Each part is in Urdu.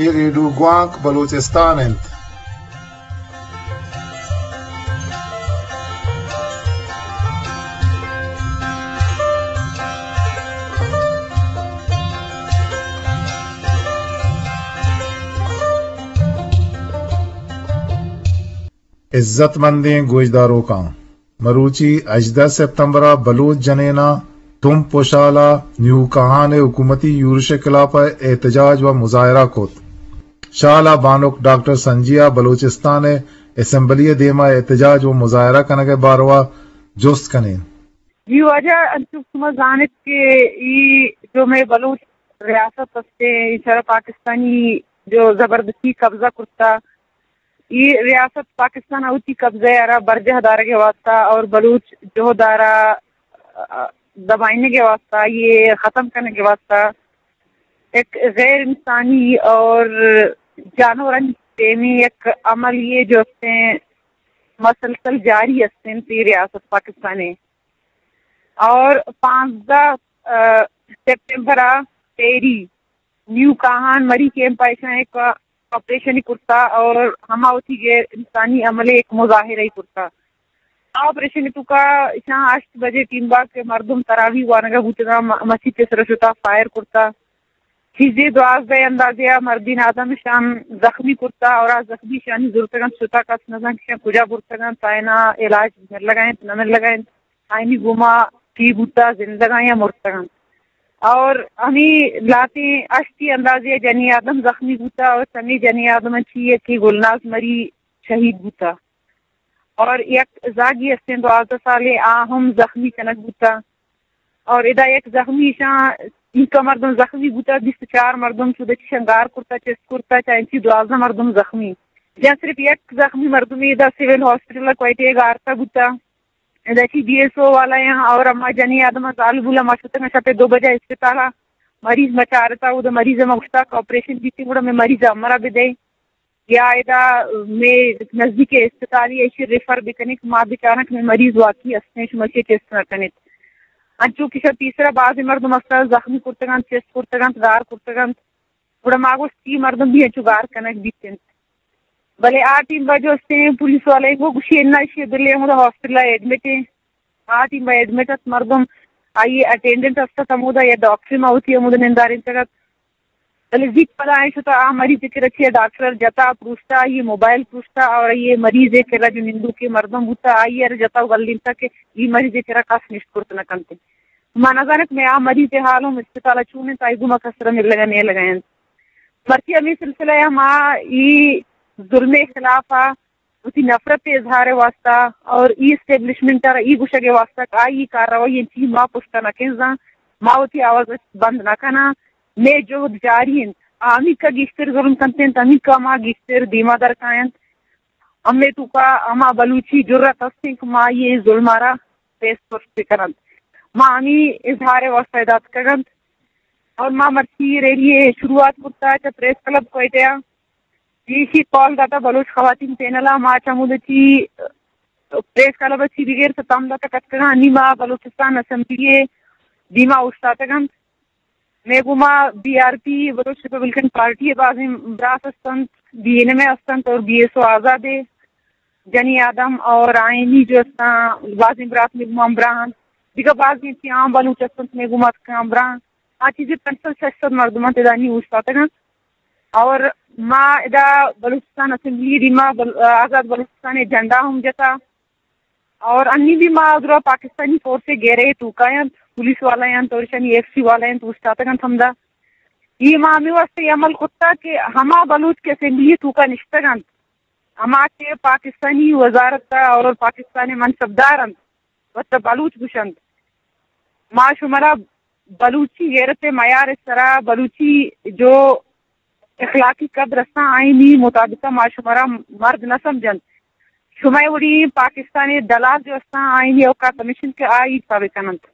ریڈو گوانک بلوچستان انت عزت مندیں گوجداروں کا مروچی 18 سپتمبر بلوچ جنینا تم پوشالا نیو کہان حکومتی یورش خلاف احتجاج و مظاہرہ کوت شالا بانک ڈاکٹر سنجیا بلوچستان اسمبلی دیما احتجاج و مظاہرہ کنگے باروا جست کنین جی وجہ انتم جانت کہ جو میں بلوچ ریاست سے پاکستانی جو زبردستی قبضہ کرتا یہ ریاست پاکستان اوتی قبضہ یارا برجہ دارہ کے واسطہ اور بلوچ جو دارہ دبائنے کے واسطہ یہ ختم کرنے کے واسطہ ایک غیر انسانی اور جانورن میں ایک عمل یہ جو مسلسل جاری ہے ریاست پاکستان اور 15 سپٹمبر تیری نیو کہان مری کیمپ ایسا ایک آپریشن کرتا اور ہما ہوتی غیر انسانی عمل ایک مظاہرہ کرتا آپریشن تو کا 8 بجے 3 باغ کے مردم تراویح وانگا بوتگا مسجد کے سرشتا فائر کرتا چیزیں دعاز بے اندازیہ مردین آدم شان زخمی کرتا اور زخمی شانی ضرورتگان ستا کا سنزان کشان کجا برتگان تائنا علاج مر لگائیں نمر لگائیں آئینی گما کی بوتا زندگاں مرتگان اور ہمیں لاتے اشتی اندازیہ جنی آدم زخمی بوتا اور سمی جنی آدم چیئے کہ گلناز مری شہید بوتا اور یک زاگی استین 12 سالے آہم زخمی کنک بوتا اور ادا یک زخمی شاہ ان کا مردم زخمی بوتا 24 مردم شده شنگار کرتا چست کرتا چاہنچی 12 مردم زخمی جہاں صرف یک زخمی مردمی ادا سیول ہاسپٹل کوئٹے گارتا بوتا ادا چی بی ایس او والا یہاں اور اما جنی آدم ظال بولا ماشوتا شپے 2 بجے اسپتالا مریض مچارتا وہ مریض مغشتا کا آپریشن دیتی گوڑا میں مریض امرا بدے یا ادا میں نزدیک اسپتالی ایشی ریفر بکنک ماں بچانک میں مریض واقعی اسنیش مچے چیست نکنیت انچو کشا تیسرا بعض مردم اکثر زخمی کرتگان چیست کرتگان دار کرتگان گوڑا ماگوش 30 مردم بھی انچو گار کنک بیتن بلے 8 بجے استے پولیس والے کو گوشی انہا اشی دلے ہوں دا ہاسپٹل ایڈمٹ ہے 8 بجے ایڈمٹ مردم آئیے اٹینڈنٹ استا تمودا یا ڈاکٹر موتی امودا نندارین تگت بلے زیت پدا آئیں شتا مریض کے رکھیا ڈاکٹر جتا پروشتا یہ موبائل پروشتا اور یہ مریض کے را جو نندو کے مردم ہوتا آئیے جتا غلین تا کہ یہ مریض کے را کاس نشت کرتنا کنتے مانا زانک میں مریض حال ہوں اسپتالا چونے تا ایگو مکسرہ میں لگانے لگائیں مرکی امی سلسلہ ہمارا یہ ظلم خلاف اسی نفرت اظہار واسطہ اور ای اسٹیبلشمنٹ ای گوشہ کے واسطہ آئی کارروائی انچی ماں پشتا نہ کنزاں ماں ہوتی آواز بند نہ کنا میں جو جاری ہیں آمی کا گیشتر ظلم کنتے ہیں امی کا ماں گیشتر دیما در کائیں امی تو کا اما بلوچی جرات ہستیں کہ ماں یہ ظلم آرہ پیس پرست کرند ماں امی اظہار واسطہ ادات کرند اور ماں مرسی ریلیے شروعات کرتا ہے پریس کلب کوئٹیا جیسی کال داتا بلوچ خواتین پینلا ماں چمود چی پریس کلب چی بغیر ستام داتا کتکنا انی ماں بلوچستان اسمبلی دیما اوشتاتگند میگو ماں B R P Baloch republican party بازی براس استند بی این میں استند اور بی ایس او آزادے جنی آدم اور آئینی جو استان بازی براس میگو ماں براہن دیگا بازی چی عام بلوچ استند میگو ماں کام براہن چیزیں 65 مردمان تدانی اوشتاتگند اور ماں ادا بلوچستان اسمبلی دیما آزاد بلوچستان جھنڈا ہم جتا اور انی بھی ماں ادھر پاکستانی فورس سے گہرے توکائیں پولیس والا ہیں تو شانی ایف سی والا ہیں تو استاتگن تھمدا یہ ماں ہمیں واسطے عمل کرتا کہ ہما بلوچ کے اسمبلی توکا نشتگن ہما کے پاکستانی وزارت اور پاکستانی منصبدارن وقت بلوچ گشند ماں شمرا بلوچی غیرت معیار اس طرح بلوچی جو اخلاقی قدر رساں آئینی مطابقہ ماں شمرا مرد نہ سمجھن شمائے وڑی پاکستانی دلال جو استان آئینی اوقا کمیشن کے آئی سابقانند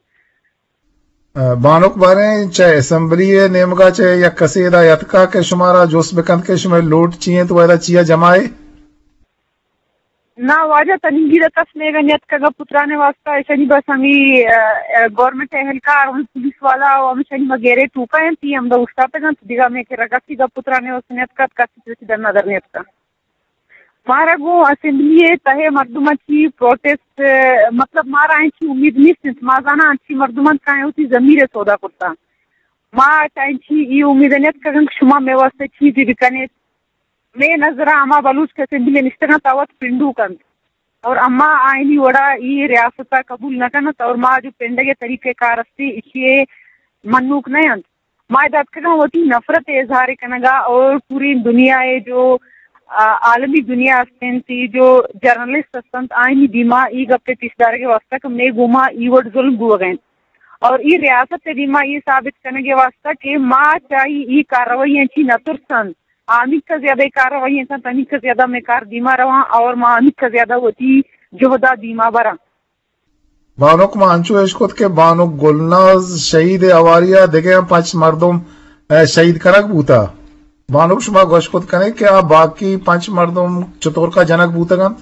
بانوک بارے چاہے اسمبلی نیمگا چاہے یا کسیدہ یتکا کے شمارا جوس بکند کے شمار لوٹ چیئیں تو ویدہ چیا جمائے نا واجہ تنگی رکس میں گنیت کا پترانے واسطہ شنی بس ہمیں گورنمنٹ اہلکار پولیس والا اور شنی مگیرے ٹوکا ہیں تی ہم دا استاتے گا دیگا میں کہ رگسی کا پترانے واسطہ کا کسی در نظر نیت کا مارا گو اسمبلی تہے مردمان کی پروٹیسٹ مطلب مارا انچی امید نیست مازانا انچی مردمان کائیں ہوتی ضمیر سودا کرتا ما چاہنچی یہ امید نیت کا شما میں واسطے چیزی بکنے میں نظرہ اما بلوچ کے اسمبلی نشتنا تاوت پنڈو کن اور اما آئینی وڑا یہ ریاستہ قبول نہ کنت اور ما جو پنڈے کے طریقے کارستی اچھے منوک نہیں انت ما داد کنا ہوتی نفرت اظہار کنگا اور پوری دنیا جو عالمی دنیا استن تھی جو جرنلسٹ استنت آئینی دیما ای گپے تشدار کے واسطہ کم نے گوما ای وڑ ظلم گو گئیں اور یہ ریاست دیما یہ ثابت کرنے کے واسطہ کہ ما چاہی ای کاروائی چی نترسن آمد کا زیادہ کاروائی ہیں تنی کا زیادہ میں کار دیما رہا اور ما آمد کا زیادہ ہوتی جہدہ دیما برا بانوک مانچو اشکت کے بانوک گلناز شہید اواریہ دیکھیں 5 مردم شہید کنک بوتا بانوک شما گوشکت کنے کیا باقی 5 مردم چطور کا جنک بوتا گند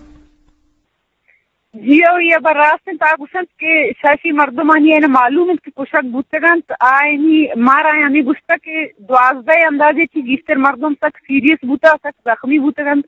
جیو یہ براست تاگوشت کے شاشی مردمانی ہے معلوم ہے کہ کشک بوتگانت آئینی مارا ہے ہمیں گوشتا کہ 12 اندازے چی گیشتر مردم تک سیریس بوتا تک زخمی بوتگانت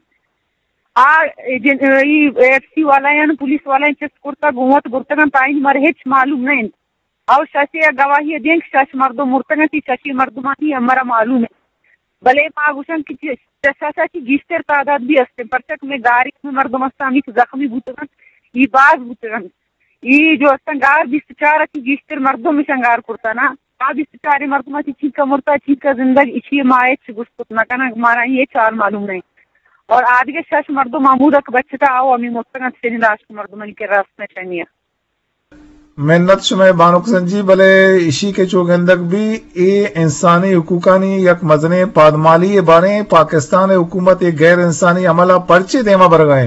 ایف سی والا ہے پولیس والا ہے چست کرتا گومت برتگانت آئینی مرہچ معلوم نہیں اور شاشی گواہی دیں کہ شاش مردم مرتگانت شاشی مردمانی ہمارا معلوم ہے بلے ما گوشن کی شاشی گیشتر تعداد بھی ہستے پرچک میں گاری میں مردم ہستا ہمیں زخمی بوتگانت یہ باز بوتگن یہ جو استنگار 24 کی گیشتر مردوں میں شنگار کرتا نا 24 مردوں کی چیز کا مرتا چیز کا زندگی اچھی مائچ گسکت نہ کنا ہمارا یہ 4 معلوم نہیں اور آج کے شش مردوں محمود اک بچتا آؤ ہمیں مستقن سے لاش مردوں کے راست میں چنیا محنت شمع بانوک سنجی بلے اسی کے چوگندک بھی اے انسانی حقوقانی یک مزنے پادمالی بارے پاکستان حکومت غیر انسانی عملہ پرچے دیما برگائیں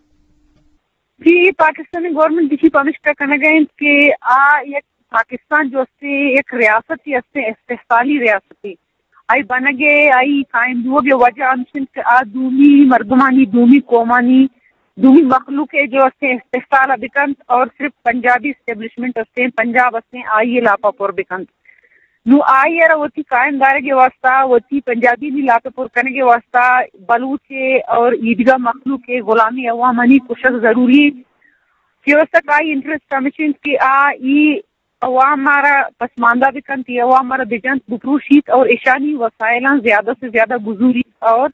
جی پاکستانی گورنمنٹ دیکھی پمشکا کرنے گئے کہ یک پاکستان جو اسے ایک ریاستی اسے استحصالی ریاستی آئی بنگے آئی قائم دوگے وجہ انشن کہ دومی مردمانی دومی قومانی دومی مخلوق جو اسے استحصال بکنت اور صرف پنجابی اسٹیبلشمنٹ اسے پنجاب اسے آئیے لاپا پور بکنت نو آئیے رہا وہتی قائم دارے کے واسطہ وہتی پنجابی نہیں لاپا پور کرنے کے واسطہ بلوچے اور عیدگاہ مخلوق کے غلامی عوامانی کشک ضروری کہ اس تک آئی انٹرسٹ کمیشن کی عوام مارا پسماندہ بکنتی عوام مارا بجنت بپروشیت اور اشانی وسائلان زیادہ سے زیادہ گزوری اور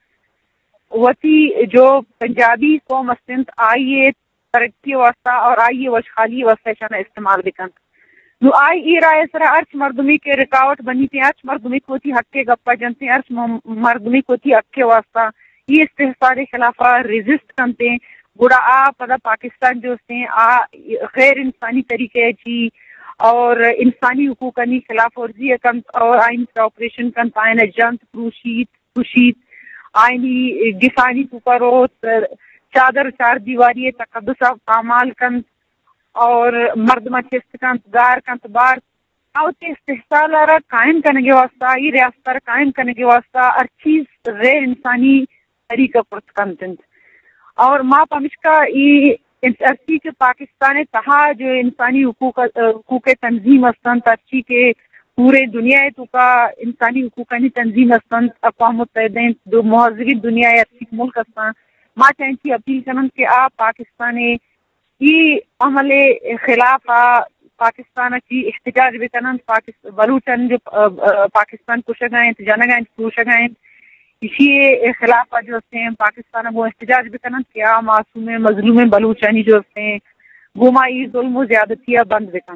وتی جو پنجابی قوم استنت آئیے ترقی واسطہ اور آئیے وشخالی واسطہ شانہ استعمال بکنت نو آئی ای رائے سرا ارچ مردمی کے رکاوٹ بنی تھی ارچ مردمی کو تھی حق کے گپا جنتے ارچ مردمی کو تھی حق کے واسطہ یہ استحصال خلافہ ریزسٹ کرتے بڑا پدا پاکستان جو سے غیر انسانی طریقے جی اور انسانی حقوقانی خلاف ورزی کنت اور آئین کا آپریشن کنت آئین جنت پروشید آئینی گسانی سپروت چادر 4 دیواری تقدس اعمال کنت اور مردمہ چست کنت گار کنت بار آوتے استحصال را قائم کرنے کے واسطہ یہ ریاست را قائم کرنے کے واسطہ ہر چیز غیر انسانی طریقہ پرت کنتنت اور ما پمشکا یہ ارچی کے پاکستان تہا جو انسانی حقوق تنظیم استن ارچی کے پورے دنیا تو کا انسانی حقوقانی تنظیم استن اقوام متحدہ دو مہذبی دنیا ارچی ملک استن ما چاہتی اپیل کرن کہ آپ پاکستان یہ عمل خلاف پاکستان کی احتجاج بکنن بلوچن جو پاکستان کشگائیں جنگائیں کوشگائیں اسی خلاف جو ہیں پاکستان وہ احتجاج بکنن کیا معصوم مظلوم بلوچانی جو ہیں گمائی ظلم و زیادتیاں بند بکن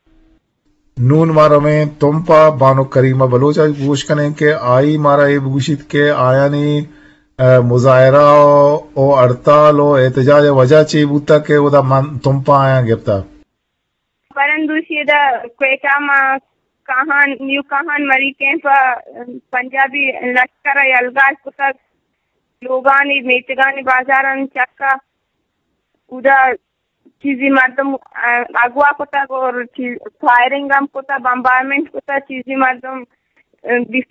نون مارا میں تم پا بانو کریمہ بلوچا گوش کریں کہ آئی مارا اے بگوشت کے آیا نی مظاہرہ او ہڑتال او احتجاج وجہ چی بوتا کہ وہ دا تم پا آیا گرتا پرندوشی دا کوئی کام کہان نیو کہان مری کیمپا پنجابی لشکر یلگاز کتا لوگانی میتگانی بازاران چکا ادا چیزی مردم اگوا کتا اور فائرنگ ہم کتا بمبارمنٹ کتا چیزی مردم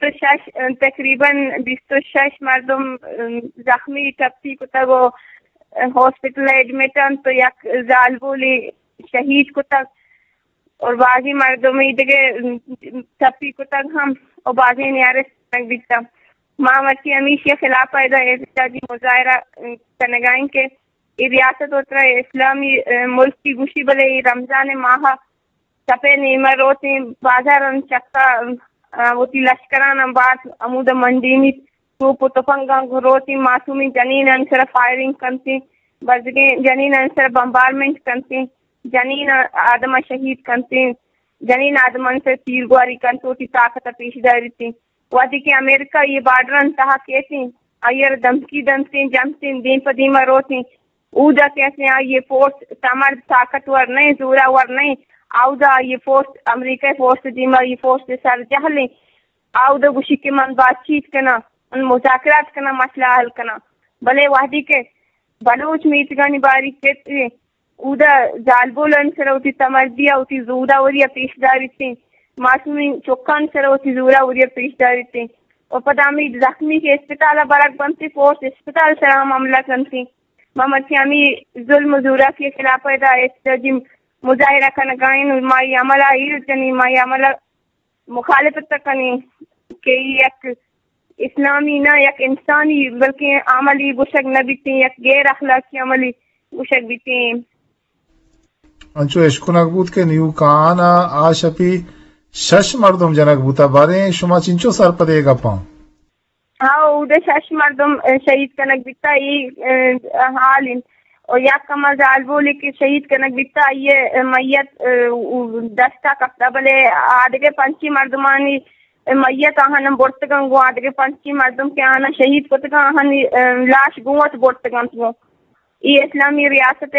26 تقریباً 26 مردم زخمی تبتی کتا گو ہاسپٹل ایڈمٹ ہیں تو یک ظالبولی شہید کو تک اور بعضی مردم دیگه تپی کو تک ہم اور بعضی نیارس تک بیتا ماں مرچی ہمیشہ خلاف پیدا احتجاجی مظاہرہ کنگائیں کے یہ ریاست اترا اسلامی ملک کی گوشی بلے رمضان ماہ تپے نیمر روتی بازار چکا وتی لشکران بعد عمود منڈی تو پتفنگا روتی معصومی جنین انسر فائرنگ کنتی بزگے جنین انسر بمبارمنٹ کنتی جنین آدم شہید کنتی جنین آدم انسر تیرگواری کنتی طاقت پیش داری تھی وادی کے امریکہ یہ بارڈر انتہا کیسی ایر دمکی دمتی جمتی دین پدیمہ روتی اودا کیسے یہ فورس تمر طاقتور نہیں زورا ور نہیں آودا یہ فورس امریکہ فورس دیما یہ فورس سر جہلیں آودا گوشی کے من بات چیت کنا ان مذاکرات کنا مسئلہ حل کنا بلے وحدی کے بلوچ میتگانی باری کہتے اودا جالبولن سروتی تمردیا اوتی زودا وریا پیشداری تھی معصومی چوکان سروتی زورا وریا پیشداری تھی اور پدامی زخمی کے اسپتال برک بنتی فورس اسپتال سرام عملہ کنتی محمد ہمی ظلم زورا کے خلاف پیدا احتجاجی مظاہرہ کنگائن مائی عملہ ایرجنی مائی عملہ مخالفت کنی کہ یک اسلامی نہ یک انسانی بلکہ عملی گوشک نہ بیتی یک غیر اخلاقی عملی گوشک بیتی انچو اشکنک بود کے نیو کانا آشپی شش مردم جنک بوتا بارے شما چنچو سر پدے گا پاں ہاں اوده شش مردم شہید کنک بیتا یہ حال اور یا کما ظالبولی کی شہید کنک بیتا یہ میت دستا کفتا بلے آدھگے پنچی مردمانی میت آہنم بورتگن گو آدھگے پنچی مردم کے آہنا شہید کتگن آہنی لاش گوت بورتگن تو یہ اسلامی ریاست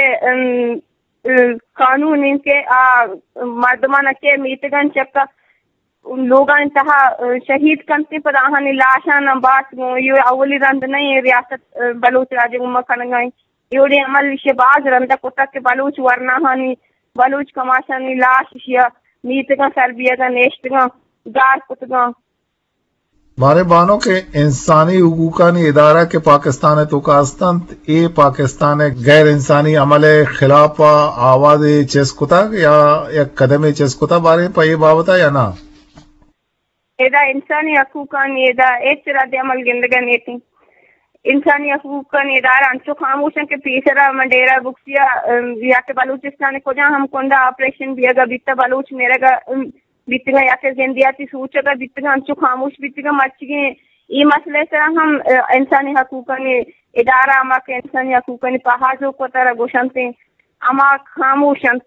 قانون ان کے مردمان کے میتگن چکا لوگاں انتہا شہید کنتے پر آہنی لاشان بات یہ اولی رند نہیں ریاست بلوچ راجے گمہ کنگائیں یہ عمل شباز رندہ کتا کے بلوچ ورنہانی بلوچ کماشانی لاش شیا میتگاں سربیگاں نیشتگاں گار کتگاں مارے بانوں کے انسانی حقوقانی ادارہ کے پاکستان تو کاستان اے پاکستان غیر انسانی عمل خلاف آواز چسکتا یا قدم چسکتا بارے پہ یہ بابتا یا نا ایدا انسانی حقوقانی ایدا اعتراض عمل گندگان ایتی انسانی حقوقانی ادارہ انچو خاموشن کے پیسرا منڈیرا بکسیا یا کہ بلوچستان کو جہاں ہم کندہ آپریشن بھی اگا بیتا بلوچ میرے گا بیتگا یا کہ زندیاتی سوچا گا بیتگا انچو خاموش بیتگا مرچگی یہ مسئلے سے ہم انسانی حقوقانی ادارہ اما کے انسانی حقوقانی پہاجوں کو طرح گوشنتے اما خاموشن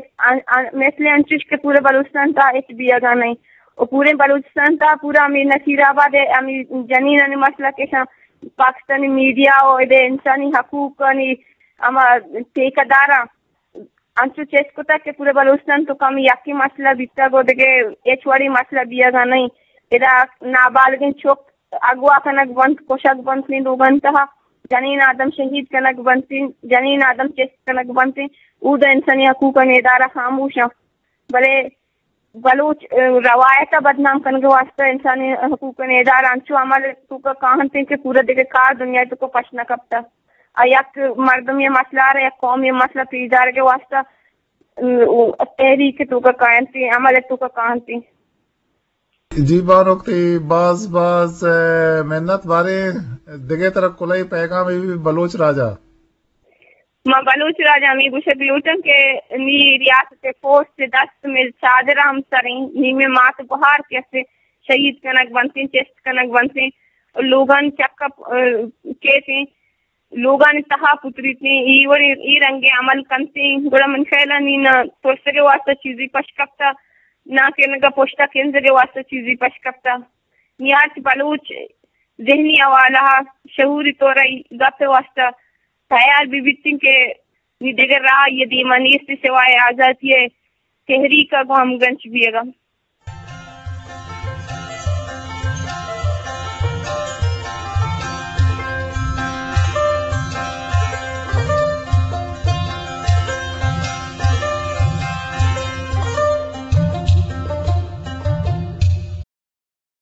مثل انچوش کے پورے بلوچستان تا ایک بھی اگا نہیں اور پورے بلوچستان تا پورا امیر نصیر آباد امیر جنین مسئلہ کے پاکستانی میڈیا اور انسانی حقوق اما ٹھیکیدارا انچو چیسکتا کہ پورے بلوچستان تو کم یکی مسئلہ بیتا گو دگے ایچواری مسئلہ بیا گا نہیں ادا نابالغین چوک اگوا کنک بند کوشک بندتی لوگن تہا جنین آدم شہید کنک بندتی جنین آدم چیس کنک بندتی او دا انسانی حقوق ادارہ خاموشا بلے بلوچ روایت بدنام کرنے کے واسطہ انسانی حقوق ادارہ انچو عمل تو کا کہانتے کہ پورا دیکھے کار دنیا تو کو پشنا کبتا یک مردم یہ مسئلہ رہا یا قوم یہ مسئلہ پیدار کے واسطہ تحریک تو کا کہانتے عمل تو کا کہانتے جی بانوکتی باز محنت بارے دیگے طرف کلائی پیغام بھی بلوچ راجہ ماں بلوچ راجہ میں گوشک لوٹن کے نی ریاست فوج سے دست میں صادرہ ہم سریں نی میں مات بہار کیسے شہید کنک بنتے چیست کنک بنتے لوگان چکا کہتے لوگان تہا پتری تھی ای رنگ عمل کنتے گڑا من خیلہ نی نہ پرسے کے واسطہ چیزی پشکپتا نہ کہ پوشتا کنز کے واسطہ چیزی پشکپتا نیارت بلوچ ذہنی حوالہ شعوری طوری گپ واسطہ تیار بھی بیتیں کہ دیگر راہ یہ دیمانی اس سے سوائے آزاد یہ تحریک کو ہم گنچ بھی گا